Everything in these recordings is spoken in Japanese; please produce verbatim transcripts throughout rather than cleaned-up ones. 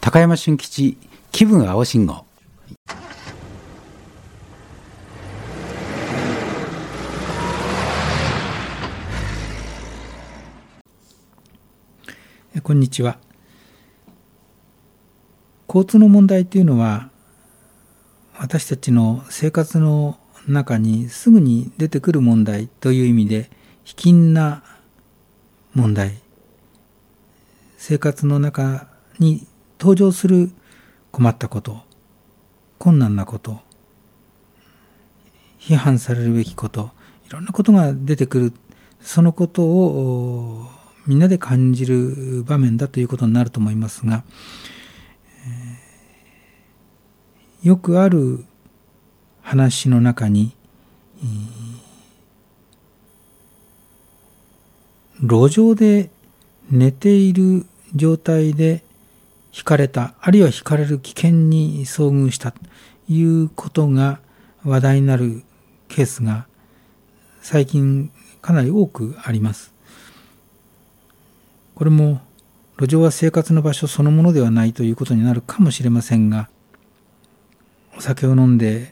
高山俊吉気分青信号。 こんにちは。交通の問題というのは私たちの生活の中にすぐに出てくる問題という意味で卑近な問題、生活の中に登場する困ったこと、困難なこと、批判されるべきこと、いろんなことが出てくる。そのことをみんなで感じる場面だということになると思いますが、えー、よくある話の中に、えー、路上で寝ている状態でひかれた、あるいはひかれる危険に遭遇したということが話題になるケースが最近かなり多くあります。これも路上は生活の場所そのものではないということになるかもしれませんが、お酒を飲んで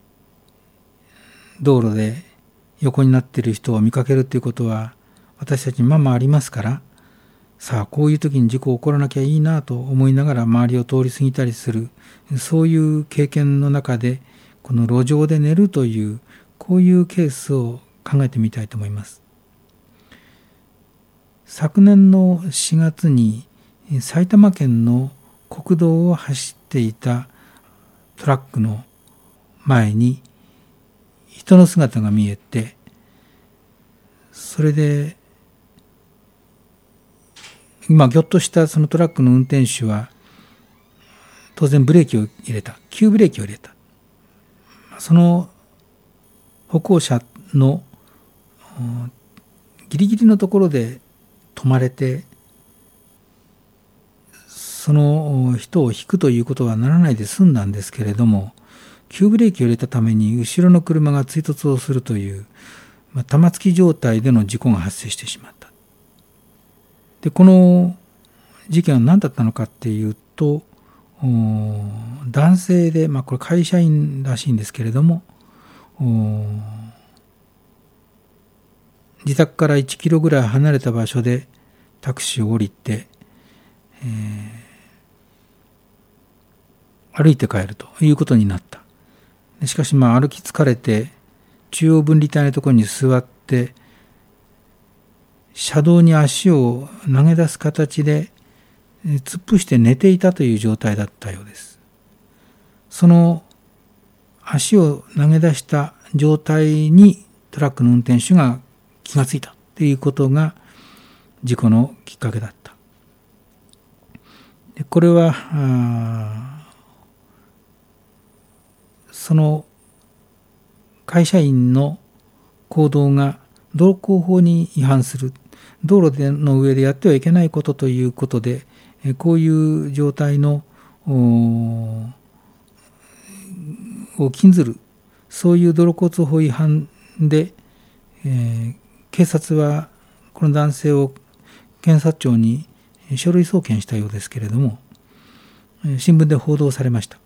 道路で横になっている人を見かけるということは私たちにままありますから、さあこういう時に事故起こらなきゃいいなと思いながら周りを通り過ぎたりする、そういう経験の中でこの路上で寝るというこういうケースを考えてみたいと思います。昨年のしがつに埼玉県の国道を走っていたトラックの前に人の姿が見えて、それで今ぎょっとしたそのトラックの運転手は当然ブレーキを入れた、急ブレーキを入れた。その歩行者のギリギリのところで止まれて、その人を引くということはならないで済んだんですけれども、急ブレーキを入れたために後ろの車が追突をするという、まあ、玉突き状態での事故が発生してしまった。で、この事件は何だったのかっていうと、男性で、まあ、これ会社員らしいんですけれども、自宅からいちキロぐらい離れた場所でタクシーを降りて、えー、歩いて帰るということになった。しかしまあ歩き疲れて中央分離帯のところに座って車道に足を投げ出す形で突っ伏して寝ていたという状態だったようです。その足を投げ出した状態にトラックの運転手が気がついたということが事故のきっかけだった。でこれはその会社員の行動が道交法に違反する、道路での上でやってはいけないことということで、こういう状態のを禁ずる、そういう道路交通法違反で、えー、警察はこの男性を検察庁に書類送検したようですけれども、新聞で報道されました。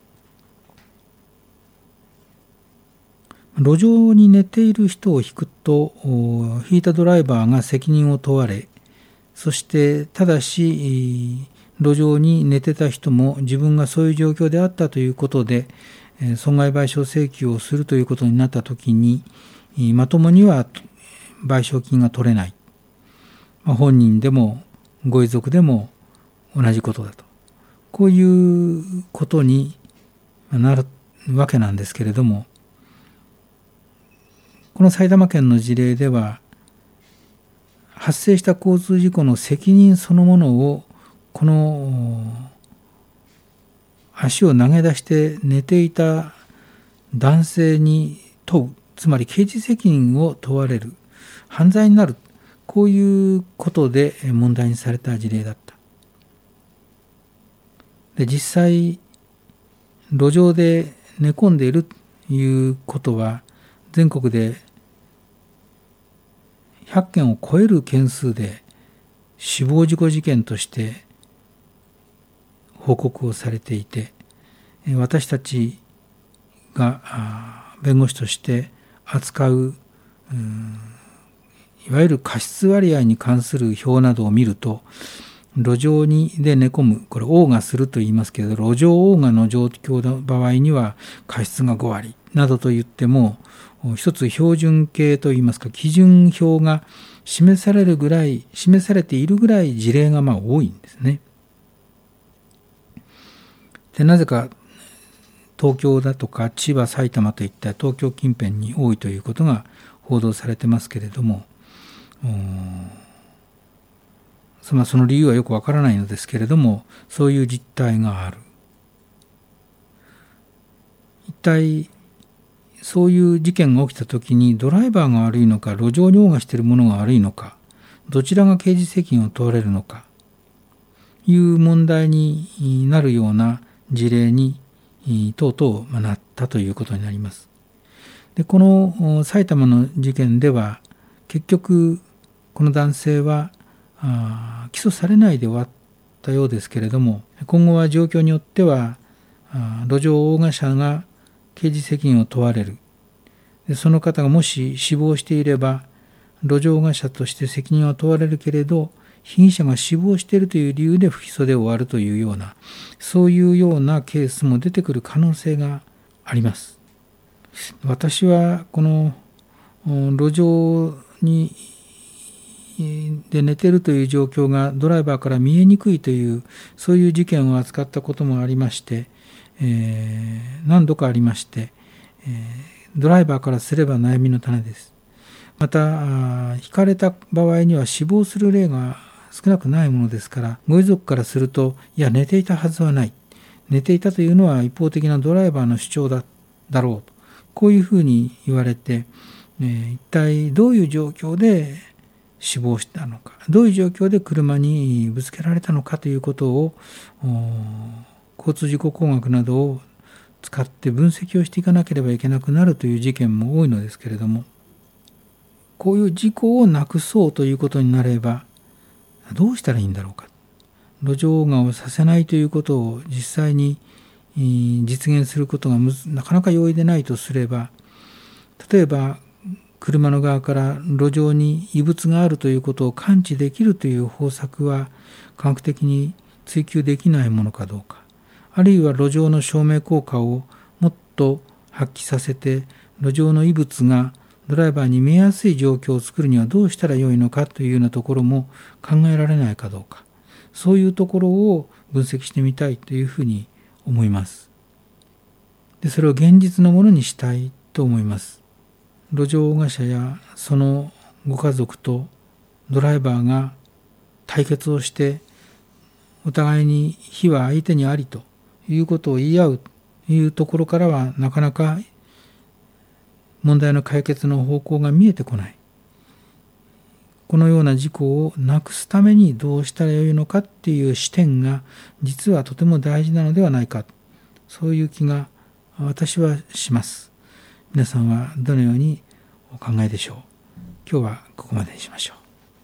路上に寝ている人を引くと、引いたドライバーが責任を問われ、そしてただし路上に寝てた人も自分がそういう状況であったということで損害賠償請求をするということになったときに、まともには賠償金が取れない。本人でもご遺族でも同じことだと。こういうことになるわけなんですけれども、この埼玉県の事例では、発生した交通事故の責任そのものをこの足を投げ出して寝ていた男性に問う、つまり刑事責任を問われる、犯罪になる、こういうことで問題にされた事例だった。で、実際路上で寝込んでいるということは全国でひゃっけんを超える件数で死亡事故事件として報告をされていて、私たちが弁護士として扱う、うん、いわゆる過失割合に関する表などを見ると、路上にで寝込む、これオーガすると言いますけれど、路上オーガの状況の場合には過失がごわりなどと言っても、一つ標準形といいますか基準表が示されるぐらい、示されているぐらい事例がまあ多いんですね。で、なぜか東京だとか千葉、埼玉といった東京近辺に多いということが報道されてますけれども、その、その理由はよくわからないのですけれども、そういう実態がある。一体そういう事件が起きたときにドライバーが悪いのか、路上にオーガしているものが悪いのか、どちらが刑事責任を問われるのかいう問題になるような事例にとうとうなったということになります。で、この埼玉の事件では結局この男性はあ起訴されないで終わったようですけれども、今後は状況によってはあ路上オーガ者が刑事責任を問われる。で、その方がもし死亡していれば路上オーガ者として責任は問われるけれど、被疑者が死亡しているという理由で不起訴で終わるというような、そういうようなケースも出てくる可能性があります。私はこの路上にで寝ているという状況がドライバーから見えにくいという、そういう事件を扱ったこともありまして、えー、何度かありまして、えー、ドライバーからすれば悩みの種です。また、ひかれた場合には死亡する例が少なくないものですから、ご遺族からすると、いや、寝ていたはずはない。寝ていたというのは一方的なドライバーの主張だ、だろうと。こういうふうに言われて、えー、一体どういう状況で死亡したのか、どういう状況で車にぶつけられたのかということを、交通事故工学などを使って分析をしていかなければいけなくなるという事件も多いのですけれども、こういう事故をなくそうということになればどうしたらいいんだろうか。路上オーガをさせないということを実際に実現することがなかなか容易でないとすれば、例えば車の側から路上に異物があるということを感知できるという方策は科学的に追求できないものかどうか、あるいは路上の照明効果をもっと発揮させて路上の異物がドライバーに見えやすい状況を作るにはどうしたらよいのかというようなところも考えられないかどうか、そういうところを分析してみたいというふうに思います。で、それを現実のものにしたいと思います。路上オーガ者やそのご家族とドライバーが対決をしてお互いに非は相手にありということを言い合うというところからはなかなか問題の解決の方向が見えてこない。このような事故をなくすためにどうしたらよいのかっていう視点が実はとても大事なのではないか、そういう気が私はします。皆さんはどのようにお考えでしょう。今日はここまでにしましょう。